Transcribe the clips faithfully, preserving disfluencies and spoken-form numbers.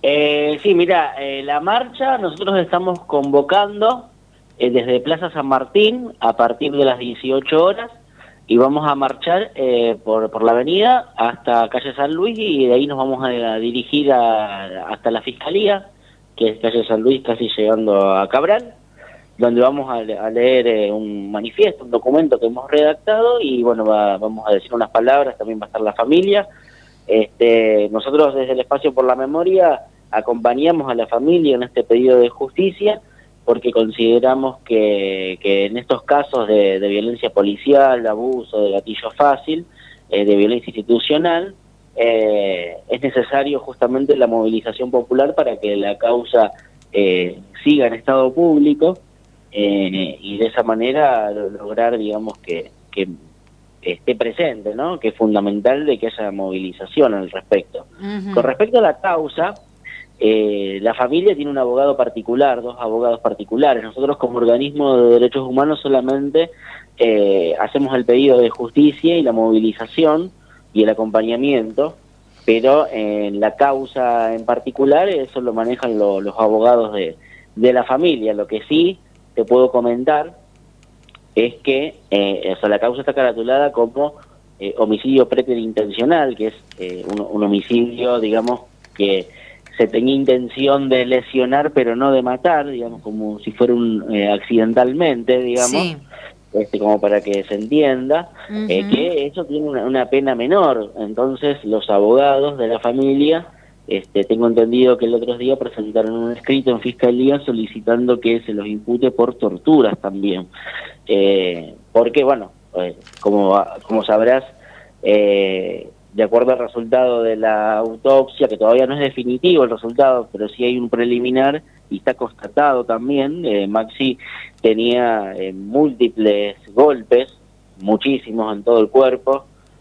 Eh, sí, mira, eh, la marcha nosotros estamos convocando eh, desde Plaza San Martín a partir de las dieciocho horas y vamos a marchar eh, por, por la avenida hasta calle San Luis y de ahí nos vamos a, a dirigir a, hasta la Fiscalía, que es calle San Luis casi llegando a Cabral, donde vamos a, le- a leer eh, un manifiesto, un documento que hemos redactado y bueno, va- vamos a decir unas palabras, también va a estar la familia. Este, nosotros desde el Espacio por la Memoria acompañamos a la familia en este pedido de justicia porque consideramos que, que en estos casos de, de violencia policial, de abuso, de gatillo fácil, eh, de violencia institucional, eh, es necesario justamente la movilización popular para que la causa eh, siga en estado público eh, y de esa manera lo- lograr, digamos, que, que esté presente, ¿no? Que es fundamental de que haya movilización al respecto. Con Ujú. respecto a la causa, eh, la familia tiene un abogado particular, dos abogados particulares. Nosotros como organismo de derechos humanos solamente eh, hacemos el pedido de justicia y la movilización y el acompañamiento, pero en la causa en particular eso lo manejan lo- los abogados de, de la familia. Lo que sí te puedo comentar es que eh, o sea, la causa está caratulada como eh, homicidio preterintencional, que es eh, un, un homicidio, digamos, que se tenía intención de lesionar pero no de matar, digamos, como si fuera un eh, accidentalmente, digamos, Sí. este, como para que se entienda, eh, Ujú. que eso tiene una, una pena menor. Entonces los abogados de la familia, este, tengo entendido que el otro día presentaron un escrito en Fiscalía solicitando que se los impute por torturas también. Eh, porque, bueno, eh, como, como sabrás, eh, de acuerdo al resultado de la autopsia, que todavía no es definitivo el resultado, pero sí hay un preliminar y está constatado también, eh, Maxi tenía eh, múltiples golpes, muchísimos en todo el cuerpo,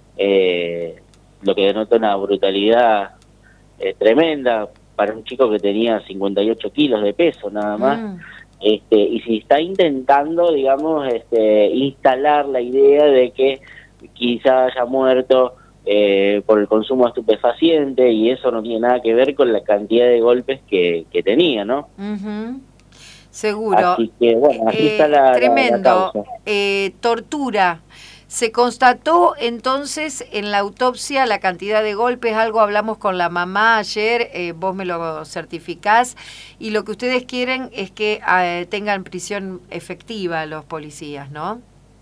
eh, lo que denota una brutalidad eh, tremenda para un chico que tenía cincuenta y ocho kilos de peso nada más. Mm. Este, y si está intentando, digamos, este, instalar la idea de que quizá haya muerto eh, por el consumo de estupefaciente, y eso no tiene nada que ver con la cantidad de golpes que, que tenía, ¿no? Ujú. Seguro. Así que, Eh, bueno, así está eh, la, la, la tremendo. causa. Eh, tortura. ¿Se constató entonces en la autopsia la cantidad de golpes? Algo hablamos con la mamá ayer, eh, vos me lo certificás, y lo que ustedes quieren es que eh, tengan prisión efectiva los policías, ¿no?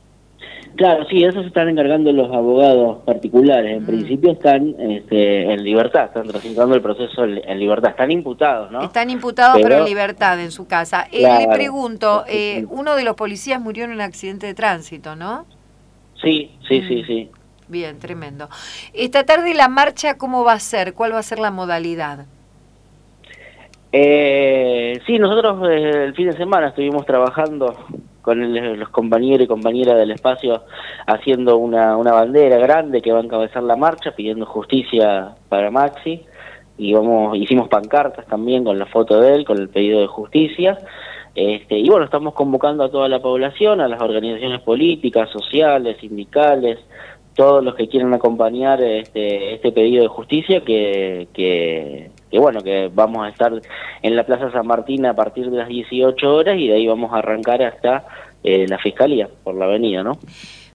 Claro, sí, eso se están encargando los abogados particulares. En Mm. principio están este, en libertad, están transitando el proceso en, en libertad. Están imputados, ¿no? Están imputados pero en Pero, libertad en su casa. Eh, le claro, pregunto, sí, eh, sí, uno de los policías murió en un accidente de tránsito, ¿no? sí, sí, Mm. sí, sí. Bien, tremendo. Esta tarde la marcha, ¿cómo va a ser? ¿Cuál va a ser la modalidad? Eh, sí, nosotros desde el fin de semana estuvimos trabajando con el- los compañeros y compañeras del espacio haciendo una, una bandera grande que va a encabezar la marcha pidiendo justicia para Maxi, y vamos, hicimos pancartas también con la foto de él, con el pedido de justicia. Este, y bueno, estamos convocando a toda la población, a las organizaciones políticas, sociales, sindicales, todos los que quieran acompañar este, este pedido de justicia, que, que, que bueno, que vamos a estar en la Plaza San Martín a partir de las dieciocho horas y de ahí vamos a arrancar hasta eh, la Fiscalía, por la avenida, ¿no?